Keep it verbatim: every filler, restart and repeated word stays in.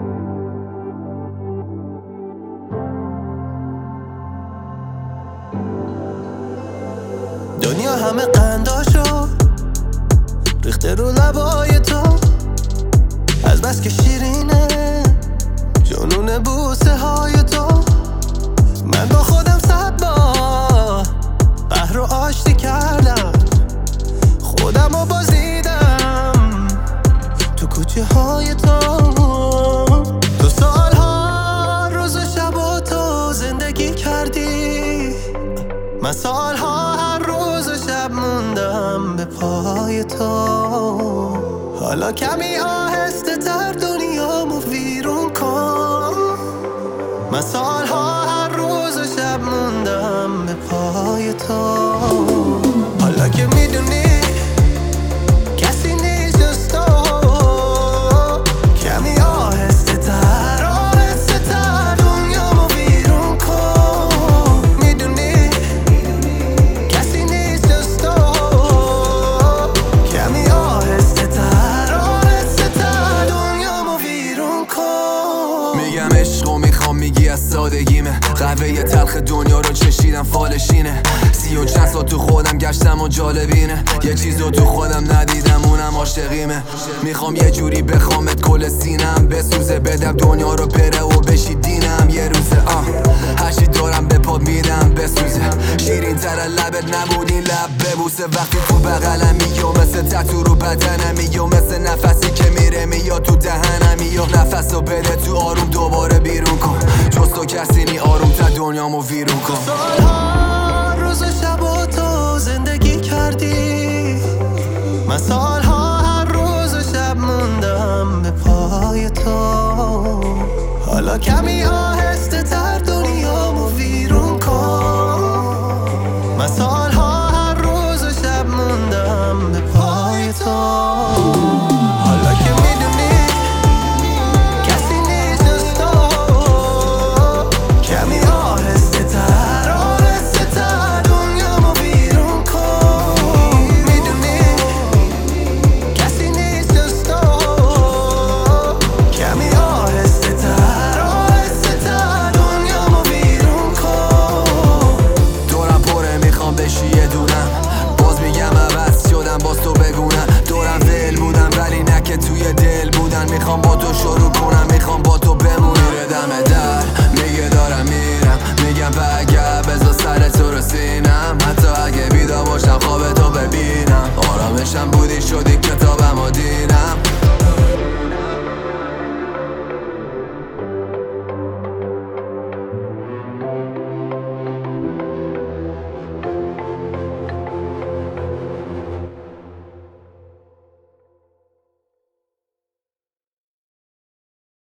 دنیا همه قنداشو ریخته رو لبای تو، از بس که شیرینه جنون بوسه های تو. من با خودم صد بار قهر و آشتی کردم، خودم رو بازیدم تو کوچه های تو. تو سالها روز و شب و تو زندگی کردی، من سالها هر روز و شب موندم به پای تو. حالا کمی آهسته تر دنیامو ویرون کن، من سالها هر روز و شب موندم به پای تو. حالا که میدونی کسی نیست جز تو، کمی آهسته تر آهسته تر دنیامو ویرون کن. میدونی کسی نیست جز تو، کمی آهسته تر آهسته تر دنیامو ویرون کن. میگم عشق و میخوام میگی از سادگیمه، قهوه تلخ دنیا رو چشیدم فالشینه. سی و چند سال تو خودم گشتم و جالبینه، یه چیز رو تو خودم ندیدم اونم عاشقیمه. میخوام یه جوری بخوامت کل سینم بسوزه، بدم دنیا رو بره و بشی دینم یه روزه. آه هرچی دارم به پاد میدم بسوزه، شیرین تر لبت نبود این لب ببوسه. وقتی تو بغلمی یا مثل تتو رو بدنمی، یا مثل نفسی که میره میاد تو دهنمی، یا نفس رو بده تو آروم دوباره بیرون کن. جز تو کسی نی آروم تا دنیامو ویرون کن. سالها روز و شب و تو زندگی کردی، من سالها هر روز و شب موندم به پای تو. حالا کمی آهسته تر دنیامو ویرون کن، من سالها هر روز و شب موندم به پای تو. حالا که میدونی کسی نیست جز تو، کمی آهسته تر آهسته تر دنیامو ویرون کن. میدونی کسی نیست جز تو، کمی آهسته تر آهسته تر دنیامو ویرون کن. دورم پره میخوام بشی یه دونم، باز میگم عوض شدم باز تو بگونم. دورم دل بودم ولی نه که توی دل بودن، میخوام با تو شروع کنم میخوام با تو بمونم. میره دم در میگه دارم میرم، میگم برگرد بذار سر تو رو سینم. حتی اگه بیدار باشم خواب تو ببینم، آرامشم بودی شدی کتابم و دینم.